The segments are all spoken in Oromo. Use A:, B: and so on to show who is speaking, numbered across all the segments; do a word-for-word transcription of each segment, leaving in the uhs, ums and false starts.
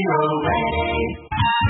A: O A.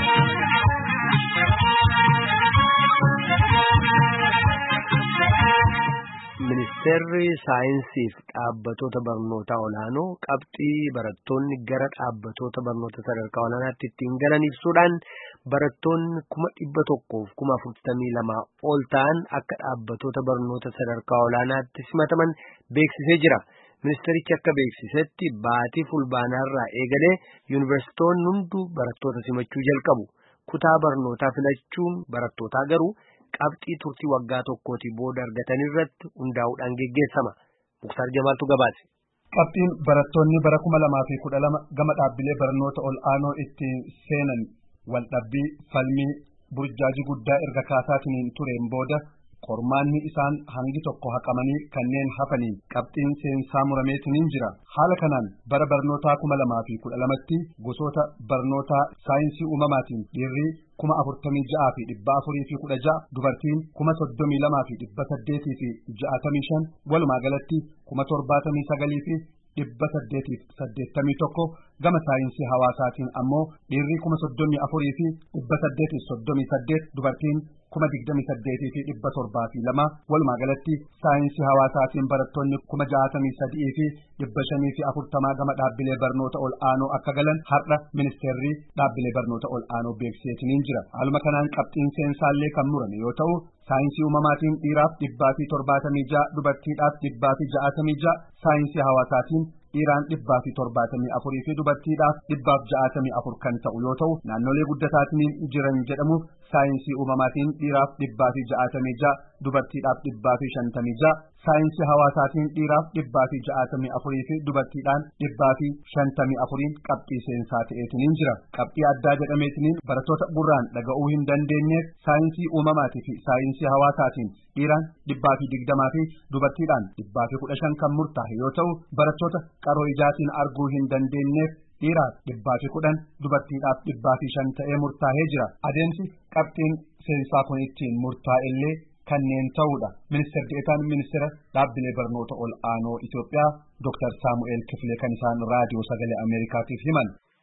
B: Ministeerri saayinsiif dhaabbattoota barnoota olaanoo qabxii barattoonni gara dhaabbattoota barnoota sadarkaa olaanaatti ittiin galan ibsuudhaan barattoonni kuma dhibba tokkoof kuma afurtamii lamaa ol ta'an akka dhaabbattoota barnoota sadarkaa olaanaatti simataman beeksisee jira. Ministeerichi akka beeksisetti baatii fulbaanaarraa eegalee yuunivarsiitoonni hunduu barattoota simachuu jalqabu. Kutaa barnootaa filachuun barattootaa garuu qabxii turtii waggaa tokkootii booda argatan irratti hundaa'uudhaan geggeessama. Muktaar Jamaaltu gabaase.
C: Qabxiin barattoonni bara kuma lamaa fi kudha lama gama dhaabbilee barnoota ol'aanoo itti seenan waldhabbii falmii burjaajii guddaa erga kaasaatiin tureen booda qormaanni isaan hangi tokko haqamanii kanneen hafanii qabxiin seensaa murameetiin jira. Haala kanaan bara barnootaa kuma lamaa fi kudha lamatti gosoota barnootaa saayinsii uumamaatiin dhiirrii kuma afurtamii ja'aa fi dhibba afurii fi kudha ja'a, dubartiin kuma soddomii lamaa fi dhibba saddeetii fi ja'atamii shan, walumaa galatti kuma torbaatamii sagalii fi dhibba saddeetii fi saddeettamii tokko. Gama saayinsii hawaasaatiin ammoo dhiirrii kuma soddomii afurii fi dhibba saddeetii fi soddomii saddeet, dubartiin kuma digdamii saddeetii fi dhibba torbaa fi lama. Walumaa galatti saayinsii hawaasaatiin barattoonni kuma ja'atamii sadii fi dhibba shanii fi afurtamaa gama dhaabbilee barnoota ol'aanoo akka galan har'a ministeerri dhaabbilee barnoota ol'aanoo beeksiseetiin jira. Haaluma kanaan qabxiin seensaallee kan murame yoo ta'u saayinsii uumamaatiin dhiiraaf dhibbaa fi torbaatamii ja'a, dubartiidhaaf dhibbaa fi ja'atamii ja'a, saayinsii hawaasaatiin dhiiraan dhibbaa fi torbaatamii afurii fi dubartiidhaaf dhibbaaf ja'atamii afur kan ta'u yoo ta'u naannolee guddataatiin jiran jedhamuuf saayinsii uumamaatiin dhiiraaf dhibbaa fi ja'atamii ja'a, dubartiidhaaf dhibbaa fi shantamii ja'a, saayinsii hawaasaatiin dhiiraaf dhibbaa fi ja'atamii afurii fi dubartiidhaan dhibbaa fi shantamii afuriin qabxii seensaa ta'eetiin jira. Qabxii addaa jedhameetiin barattoota gurraan dhaga'uu hin dandeenyeef saayinsii uumamaatii fi saayinsii hawaasaatiin dhiiraan dhibbaa fi digdamaa fi dubartiidhaan dhibbaa fi kudha shan kan murtaa'e yoo ta'u barattoota qaroo ijaatiin arguu hin dandeenyeef dhiiraaf dhibbaa fi kudhan, dubartiidhaaf dhibbaa fi shan ta'ee murtaa'ee jira. Adeemsi qabxiin seensaa kun ittiin murtaa'ellee kanneen ta'uudha. Ministeer Deetaan Ministeera Dhaabbilee Barnoota Ol'aanoo Itoophiyaa Dooktar Saamu'eel Kifilee kan isaan raadiyoo sagalee Ameerikaatiif himan.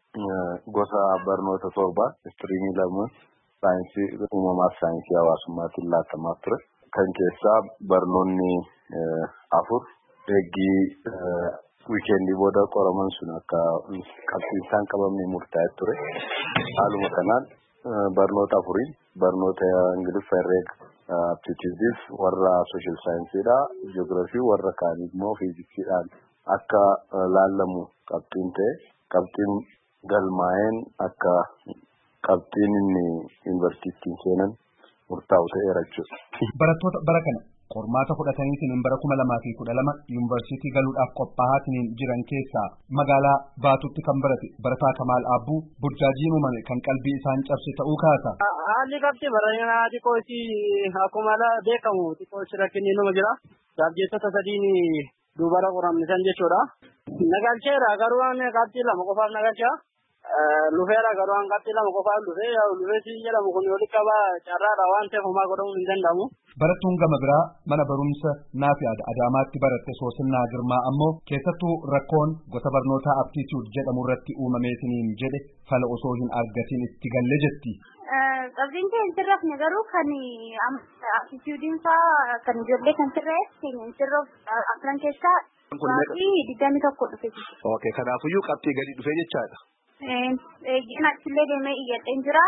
D: Gosa barnoota torba istiriimii lama saayinsii uumamaa fi saayinsii hawaasummaatiin laatamaa ture. Kan keessaa barnoonni afur eeggii wiikeendii booda qoraman sun akka qabxiin isaan qabamne murtaa'e ture. Haaluma kanaan barnoota afurii barnoota Ingiliffa herreega aptituudiif warra sooshaal saayinsiidha, jiyoogiraafii warra kaan immoo fiiziksiidhaan akka laallamu qabxiin ta'e qabxiin galmaa'een akka qabxiin inni yuunivarsiitiin seenan murtaa'u ta'eera jechuudha.
C: Barattoota bara kana qormaata fudhataniitiin bara kuma lamaa fi kudha lama yuunivarsiitii galuudhaaf qophaa'aatiin jiran keessaa magaalaa Baatutti kan barate barataa Kamaal Abbuu burjaajiin uumame kan qalbii isaan cabse ta'uu kaasa.
E: Haalli qabxii baranaa xiqqoo isii akkuma beekamu xiqqoo isii rakkinni nama jira. Gaazexeessota sadiin dubara qoramnisan jechuudha. Nagalcheera garuu qabxii lama qofaaf nagalchaa. Lufeera garuu qabxii lama qofaaf lufee lufeetii jedhamu kun walitti qabaa carraadha waan ta'eef homaa godhamuu hin danda'amu.
C: Barattuun gama biraa mana barumsa Naafiyaad Adaamaatti baratte Soosinnaa Girmaa ammoo keessattuu rakkoon gosa barnootaa aptituud jedhamu irratti uumameetiin jedhe fala osoo hin argatiin itti galle jetti.
F: Qabxiin kee hin sirrafne garuu kan aptituudiin fa'aa kan ijoollee kan sirrees hin sirroof afran keessaa qabxii digdamii tokko dhufe.
B: Okay, kanaafuyyuu qabxii gadi dhufe jechaadha.
F: Eeggina achillee deemee iyyadheen jira,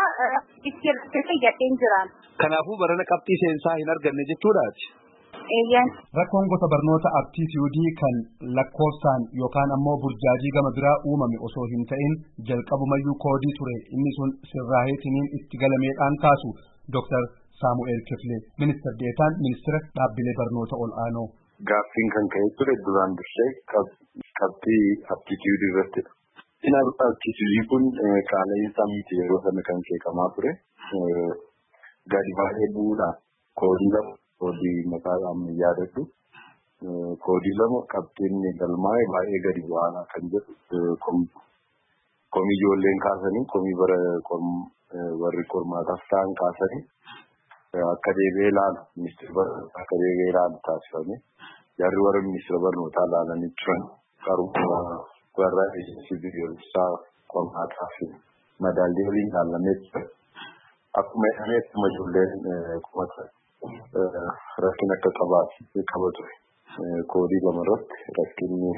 F: itti iyyadheen jira.
B: Kanaafuu barana qabxii seensaa hin arganne jechuudhaati.
F: Eeyyan.
C: Rakkoon gosa barnoota aptituudii kan lakkoofsaan yookaan ammoo burjaajii gama biraa uumame osoo hin ta'in jalqabumayyuu koodii ture inni sun sirraaheetiniin itti galameedhaan kaasu Dooktar Saamu'eel Kifilee Ministeer Deetaan Ministeera Dhaabbilee Barnoota Ol'aanoo.
D: Gaaffiin kan ka'e ture duraan dursee qabxii aptituudii irratti. Ina aptituudii kun qaala'insa miti yeroo sana kan keekamaa ture. Gadi baay'ee bu'uudhaan koodii lama koodii maqaadhaan yaadadhu. Koodii lama qabxiin galmaa'e baay'ee gadi bu'aadha kan jedhu komii ijoolleen kaasanii komii bara warri qormaataaf ta'an kaasanii akka deebi'ee ilaalu ministeera barnootaa akka deebi'ee ilaalu taasifame. Jarri warra ministeera barnootaa ilaalanii turan qaruma warra eejensi biyyoolessaa qormaataa fi madaallii waliin ilaalamee ture. Akkuma jedhameetti ijoolleen kumata rakkina akka qabaatu qaba ture. Koodii lamarratti rakkinni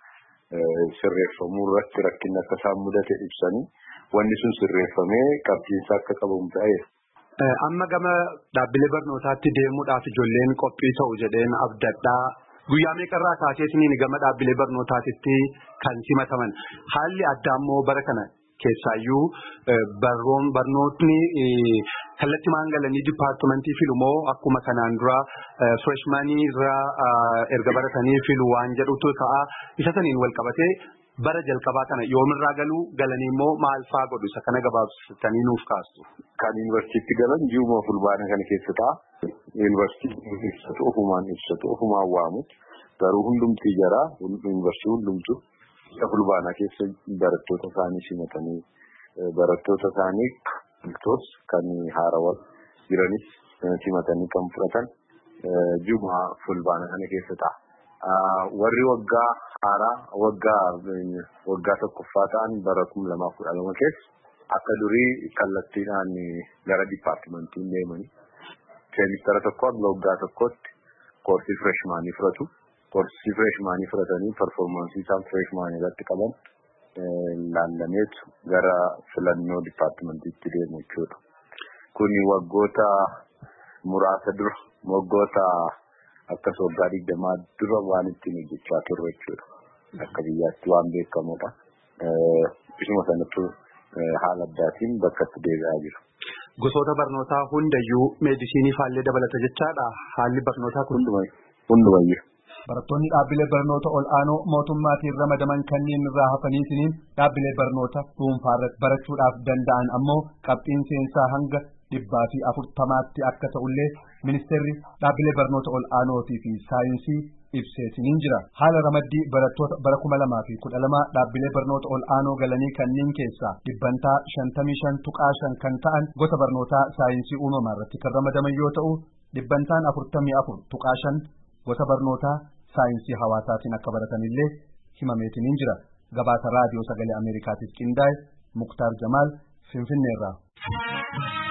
D: sirreeffamuu irratti rakkinni akka isaan mudate ibsanii wanni sun sirreeffamee qabxiinsa akka qabamu ta'eera.
C: Amma gama dhaabbilee barnootaatti deemuudhaaf ijoolleen qophii ta'u jedheen abdadhaa guyyaa meeqarraa kaaseetiniin gama dhaabbilee barnootaatitti kan simataman haalli addaa immoo bara kana keessaayyuu barnootni kallattii maangalanii dipaartimentii filumoo akkuma kanaan dura freshmanii irraa erga baratanii filu waan jedhutu ta'a isa saniin wal qabatee bara jalqabaa kana yoomirraa galuu galanii immoo maal fa'aa godhu isa kana gabaabsitanii nuuf kaastu.
D: Kan yuunivarsiitii galan ji'uma fulbaana kana keessa ta'a. Yuunivarsiitiin ibsatu ofumaan ibsatu ofumaan waamu garuu hundumtii jara yuunivarsiitii hundumtu fulbaana keessa barattoota isaanii simatanii barattoota isaanii bultoos kan haarawaa jiranis simatanii kan fudhatan ji'uma fulbaana kana keessa ta'a. Warri waggaa haaraa waggaa waggaa tokkoffaa ta'an bara kuma lamaaf kudha lama keessa akka durii kallattiidhaan gara dipaartimentiin deemanii seemistara tokko hanga waggaa tokkotti koorsii freshmaanii fudhatu. Koorsii freshmaanii fudhatanii performaansii isaan freshmaanii irratti qaban laallameetu gara filannoo dipaartimentiitti deemu jechuudha. Kuni waggoota muraasa dura waggoota akkas waggaa digdamaa dura waan ittiin hojjechaa turre jechuudha. Akka biyyaatti waan beekamudha. Isuma sanattu haala addaatiin bakka itti deebi'aa jiru.
C: Gosoota barnootaa hundayyuu meedisinii faallee dabalata jechaadha haalli barnootaa kun.
D: Hundumayyuu.
C: Barattoonni dhaabbilee barnoota ol'aanoo mootummaatiin ramadaman kanneen irraa hafaniitiin dhaabbilee barnoota dhuunfaarratti barachuudhaaf danda'an ammoo qabxiin seensaa hanga dhibbaa fi afurtamaatti akka ta'ullee ministeerri dhaabbilee barnoota ol'aanootii fi saayinsii ibseetiniin jira. Haala ramaddii barattoota bara kuma lamaa fi kudha lama dhaabbilee barnoota ol'aanoo galanii kanneen keessaa dhibbantaa shantamii shan tuqaa shan kan ta'an gosa barnootaa saayinsii uumamaa irratti kan ramadaman yoo ta'u dhibbantaan afurtamii afur tuqaa shan gosa barnootaa saayinsii hawaasaatiin akka baratanillee himameetiniin jira. Gabaasa raadiyoo sagalee Ameerikaatiif qindaa'e Muktaar Jamaal Finfinneerraa.